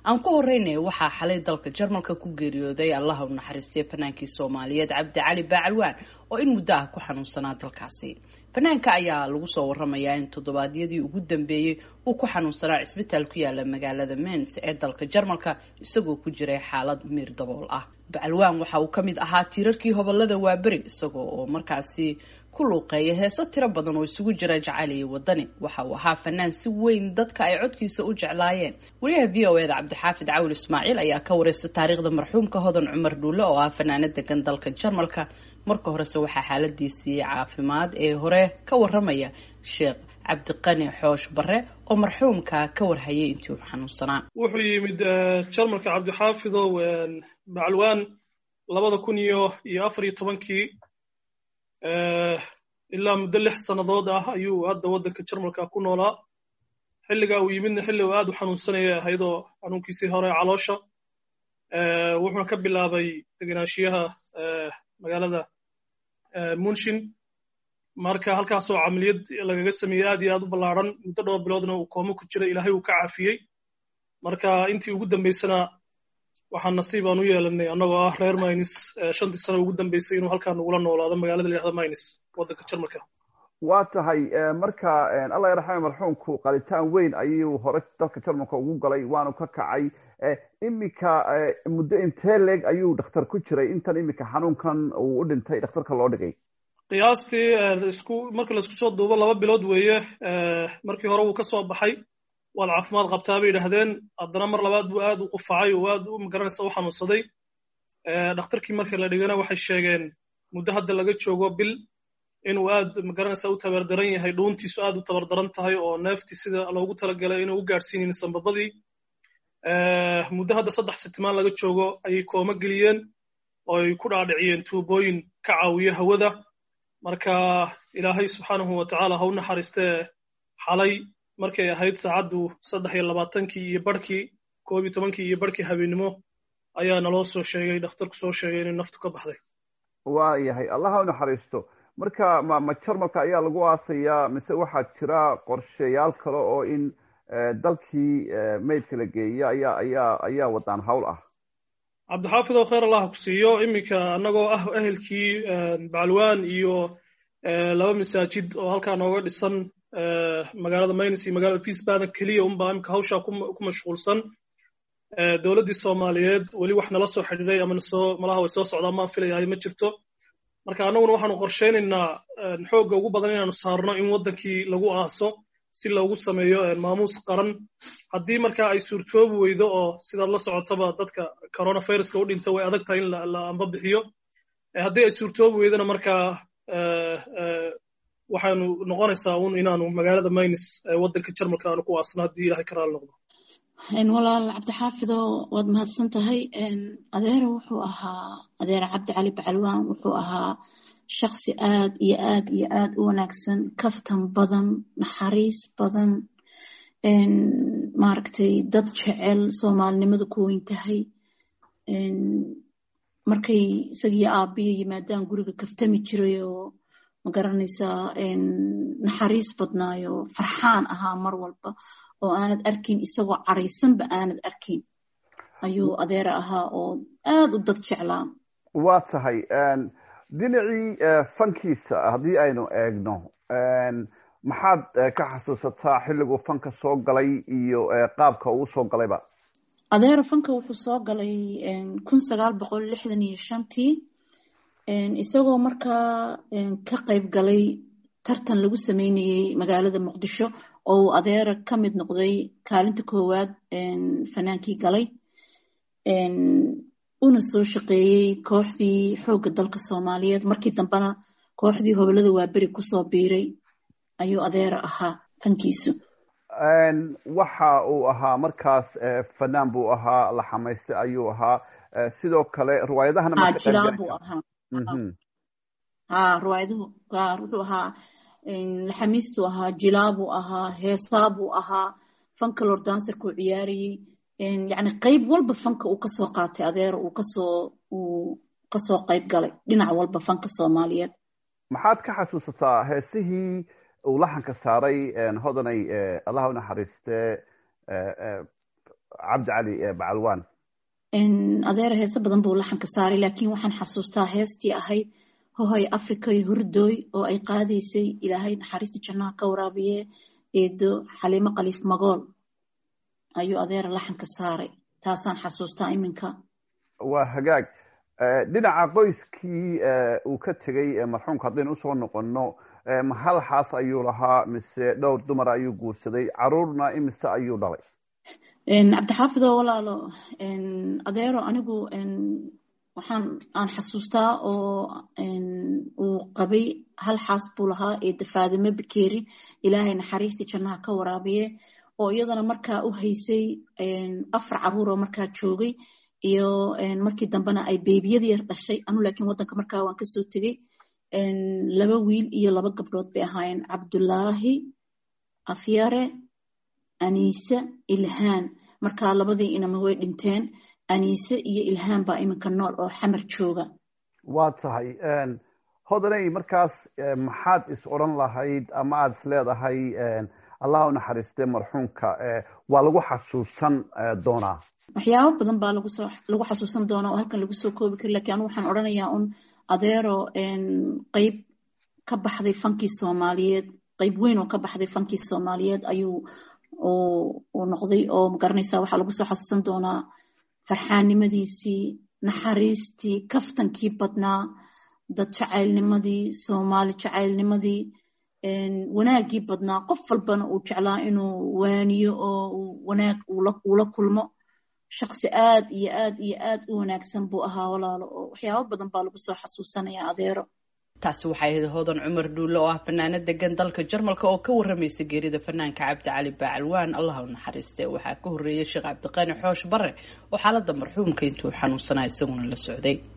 aan ku horeynay waxaa xalay dalka Jarmalka ku geeriyooday Allah u naxariistay fanaankii Soomaaliyeed Cabdi Cali Bacalwaan oo in muddo ah ku xanuunsanaa dalkaasi. Fanaanka ayaa lagu soo waramayaa in toddobaadyadii ugu dambeeyay uu ku xanuunsanaa isbitaal ku yaala magaalada Mainz ee dalka Jarmalka isagoo ku jiray xaalad miir dabool ah. Bacalwaan waxa uu kamid ahaa tiirarkii hobolada Waaberi isagoo oo markaasi ku luuqeeya heeso tiro badan oo isugu jira jacayl iyo wadani. Waxa uu ahaa fanaan si weyn dadka ay codkiisa u jeclaayeen. Wariyaha VOA Cabdixaafid Cawl Ismaaciil ayaa ka wareystay taariikhda marxuumka Hodan Cumar Dhuule oo ah fanaanad degan dalka Jarmalka. Marka horese waxaa xaaladiisii caafimaad ee hore ka waramaya Sheekh Cabdiqani Xoosh Barre oo marxuumka ka warhayay intii uu xanuunsanaa. Wuxuu yimid Jarmalka Cabdixaafid oo Bacalwaan 2014 ilaa muddo 6 sanadood ah ayuu hadda wadanka Jarmalka ku noolaa. xilliga uu yimidna xilli uu aad u xanuunsanaya ahaydoo xanuunkiisii hore caloosha wuxuu ka bilaabay deganaanshiyaha magaalada München marka halkaas oo amaliyad lagaga sameeyay aad iyo aad u ballaaran muddo dhowr biloodna uu koomo ku jiray Ilaahay uu ka caafiyay marka intii ugu dambeysana waxaan nasiib aan u yeelanay annagoo ah reer Mainz 5 sano ugu dambeysay inuu halkaan ugula noolaado magaalada la yiraahdo Mainz wadanka Jarmalka. waa tahay marka Allah yarxamo marxuumku qalitaan weyn ayuu hore dalka Jarmalka ugu galay waanu ka kacay imika muddo intee leeg ayuu dhakhtar ku jiray intan imika xanuunkan uu u dhintay dhakhtarka loo dhigay qiyaastii marka la isku soo duubo 2 bilood weeye markii hore uu ka soo baxay wal caafimaad qabtaa bay yiraahdeen haddana mar labaad buu aad u qufacay oo aad u magaranaysa u xanuunsaday dhakhtarkii markii la dhigana waxay sheegeen muddo hadda laga joogo bil inuu aad magaranaysa u tabardaran yahay dhuuntiisu aad u tabardaran tahay oo neefti sida loogu talagalay inuu u gaarsiinin sanbabadii muddo hadda 3 sitmaan laga joogo ay kooma geliyeen oo ay ku dhaadhiciyeen tuubooyin ka caawiya hawada marka Ilaahay subhanahu wa ta'ala ha u naxariistee xalay markay ahayd saacadu 23 iyo barkii 12 iyo barkii habeenimo ayaa naloo soo sheegay dhakhtarku soo sheegay in naftu ka baxday waa yahay Allah ha u naxariisto marka ma Jarmalka ayaa lagu aasayaa mise waxa jira qorshayaal kale oo in dalkii meydka la geeyo ayaa wadaan hawl ah Cabdixaafid oo khayr Allah ku siiyo imika anagoo ah ehelkii Bacalwaan iyo 2 masaajid oo halka nooga dhisan magaalada Mainz iyo magaalada Wiesbaden kaliya baa imika hawsha ku mashquulsan dawladda Soomaaliyeed wali wax nala soo xiriiray ama malaha way soo socdaan ma filayaa ma jirto marka anaguna waxaanu qorsheynaynaa xoogga ugu badan inaanu saarno in wadankii lagu aaso si loogu sameeyo maamuus qaran haddii marka ay suurtoobi weydo oo sidaad la socotaba dadka coronavirus u dhintay way adag tahay in la amba bixiyo haddii ay suurtoobi weydana marka waxaanu noqonaysaa inaanu magaalada Mainz wadanka Jarmalka aanu ku aasno haddii Ilaahay ka raali noqdo walaal Cabdixaafid waad mahadsan tahay adeer wuxuu ahaa adeer Cabdi Cali Bacalwaan wuxuu ahaa shakhsi aad iyo aad u wanaagsan kaftan badan naxariis badan maaragtay dad jecel Soomaalinimada ku weyn tahay markay isagii aabiyo yimaadaan guriga kaftami jiray oo magaranaysaa naxariis badnaayo farxaan ahaa mar walba oo aanad arkin isagoo caraysanba aanad arkin ayuu adeer ahaa oo aad u dad jeclaa waa tahay dhinacii fankiisa haddii aynu eegno maxaad ka xasuusataa xilliguu fanka soo galay iyo qaabka uu soo galayba adeer fanka wuxuu soo galay 1965 isagoo markaa ka qayb galay tartan lagu sameynayay magaalada Muqdisho oo adeer ka mid noqday kaalinta koowaad fanaankii galay una soo shaqeeyay kooxdii xoogga dalka Soomaaliyeed markii dambana kooxdii hobolada Waaberi ku soo biiray ayuu adeer ahaa fankiisu waxa uu ahaa markaas fanaan buu ahaa la xamaystay ayuu ahaa sidoo kale riwaayadahana ma ka qeybgalay riwaayaduhu wuxuu ahaa laxamiistu ahaa jilaabu ahaa heesaabu ahaa fanka lord dancerku ciyaariyay يعني qayb walba fanka uu ka soo qaatay adeer uu ka soo qayb galay dhinac walba fanka Soomaaliyeed maxaad ka xasuusataa heesihii uu laxanka saaray hodanay Allah u naxariiste cabdi cali bacalwaan? adeer heese badan buu laxanka saaray, laakiin waxaan xasuustaa heestii ahayd hohoy afrikay hurdooy oo ay qaadaysay ilaahay naxariista jannaha ka waraabiye eedo xaliimo khaliif magool ayuu adeera laxanka saaray. taasaan xasuustaa iminka. waa hagaag. dhinaca qoyskii uu ka tegey marxuumka haddaynu usoo noqono, hal xaas ayuu lahaa mise dhowr dumar ayuu guursaday? caruurna imise ayuu dhalay? cabdixaafidoo walaalo, adeero anigu aan xasuustaa oo uu qabay hal xaas buu lahaa eeda faadime bakeeri, ilaahay naxariista jannaha ka waraabiye, oo iyadana markaa u haysay 4 caruur oo markaa joogay, iyo markii dambena ay beebiyadii yar dhashay. anu laakiin wadanka markaa waan kasoo tegey. 2 wiil iyo 2 gabdhood bay ahaayeen, cabdulaahi, afyare, aniise, ilhaan. markaa 2dii inama way dhinteen. aniise iyo ilhaan baa iminka nool oo xamar jooga. waa tahay hodanay, markaas maxaad is odhan lahayd ama aada is leedahay allah u naxariiste marxuumka waa lagu xasuusan doonaa? waxyaabo badan baa lagu xasuusan doonaa oo halkan lagu soo koobi kari, lakiin anigu waxaan odhanayaa un adeero qeyb ka baxday fankii Soomaaliyeed, qeyb weyn oo ka baxday fankii Soomaaliyeed ayuu uu noqday, oo magaranaysaa waxaa lagu soo xasuusan doonaa farxaannimadiisii, naxariistii, kaftankii badnaa, dad jacaylnimadii, Soomaali jacaylnimadii, wanaagii badnaa. qof walbana uu jeclaa inuu waaniyo oo wanaag ula kulmo. shaqsi aad iyo aad iyo aad u wanaagsan buu ahaa walaalo, oo waxyaabo badan baa lagu soo xasuusanaya adeero. taasi waxay ahayd hodan cumar dhuulle oo ah fanaanad degan dalka Jarmalka oo ka waramaysa geerida fanaanka cabdi cali bacalwaan, allah u naxariiste. waxaa ka horeeyay sheekh cabdiqaani xoosh bare oo xaaladda marxuumka intuu xanuunsanaa isaguna la socday.